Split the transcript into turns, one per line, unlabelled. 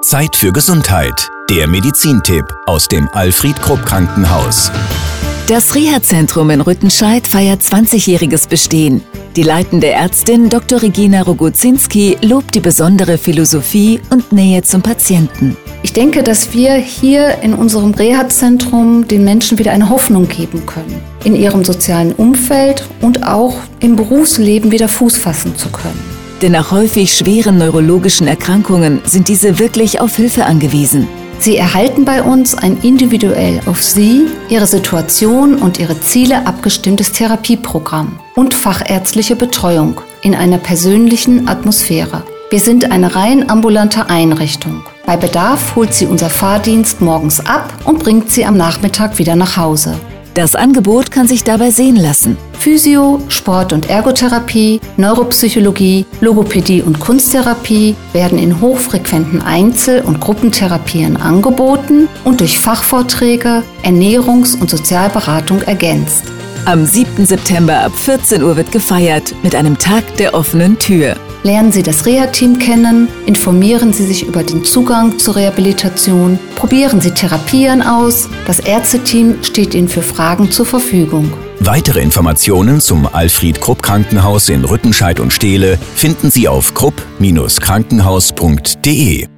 Zeit für Gesundheit. Der Medizintipp aus dem Alfred Krupp Krankenhaus.
Das Reha-Zentrum in Rüttenscheid feiert 20-jähriges Bestehen. Die leitende Ärztin Dr. Regina Rogozinski lobt die besondere Philosophie und Nähe zum Patienten.
Ich denke, dass wir hier in unserem Reha-Zentrum den Menschen wieder eine Hoffnung geben können, in ihrem sozialen Umfeld und auch im Berufsleben wieder Fuß fassen zu können.
Denn nach häufig schweren neurologischen Erkrankungen sind diese wirklich auf Hilfe angewiesen.
Sie erhalten bei uns ein individuell auf Sie, Ihre Situation und Ihre Ziele abgestimmtes Therapieprogramm und fachärztliche Betreuung in einer persönlichen Atmosphäre. Wir sind eine rein ambulante Einrichtung. Bei Bedarf holt Sie unser Fahrdienst morgens ab und bringt Sie am Nachmittag wieder nach Hause.
Das Angebot kann sich dabei sehen lassen.
Physio-, Sport- und Ergotherapie, Neuropsychologie, Logopädie und Kunsttherapie werden in hochfrequenten Einzel- und Gruppentherapien angeboten und durch Fachvorträge, Ernährungs- und Sozialberatung ergänzt.
Am 7. September ab 14 Uhr wird gefeiert mit einem Tag der offenen Tür.
Lernen Sie das Reha-Team kennen, informieren Sie sich über den Zugang zur Rehabilitation, probieren Sie Therapien aus. Das Ärzteteam steht Ihnen für Fragen zur Verfügung.
Weitere Informationen zum Alfred Krupp Krankenhaus in Rüttenscheid und Steele finden Sie auf krupp-krankenhaus.de.